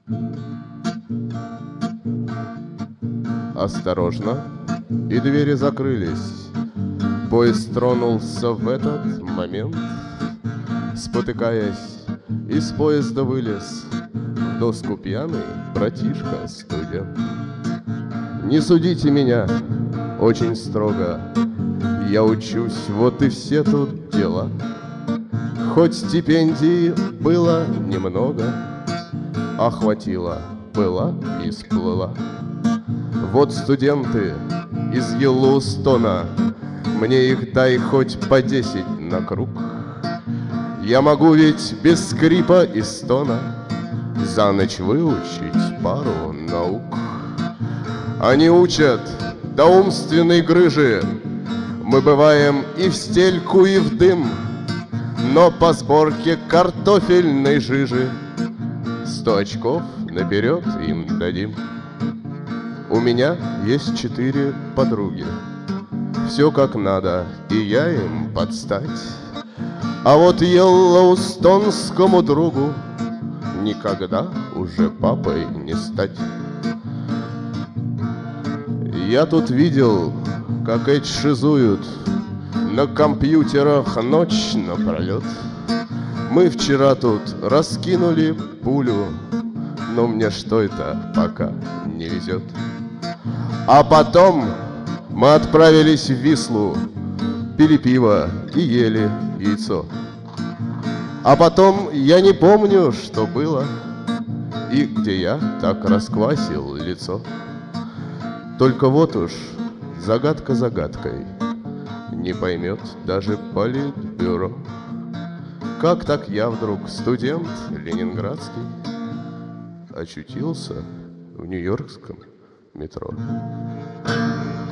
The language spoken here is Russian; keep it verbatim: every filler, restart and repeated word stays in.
Осторожно, и двери закрылись. Поезд тронулся в этот момент. Спотыкаясь, из поезда вылез в доску пьяный братишка-студент. Не судите меня очень строго, я учусь, вот и все тут дела. Хоть стипендии было немного, а хватило, была и сплыла. Вот студенты из Йеллоустона, мне их дай хоть по десять на круг. Я могу ведь без скрипа и стона за ночь выучить пару наук. Они учат до умственной грыжи, мы бываем и в стельку, и в дым, но по сборке картофельной жижи сто очков наперед им дадим. У меня есть четыре подруги, все как надо, и я им подстать. А вот йеллоустонскому другу никогда уже папой не стать. Я тут видел, как эти шизуют на компьютерах ночь напролет. Мы вчера тут раскинули пулю, но мне что это пока не везет. А потом мы отправились в Вислу, пили пиво и ели яйцо. А потом я не помню, что было и где я так расквасил лицо. Только вот уж загадка загадкой, не поймет даже политбюро. Как так я вдруг, студент ленинградский, очутился в нью-йоркском метро?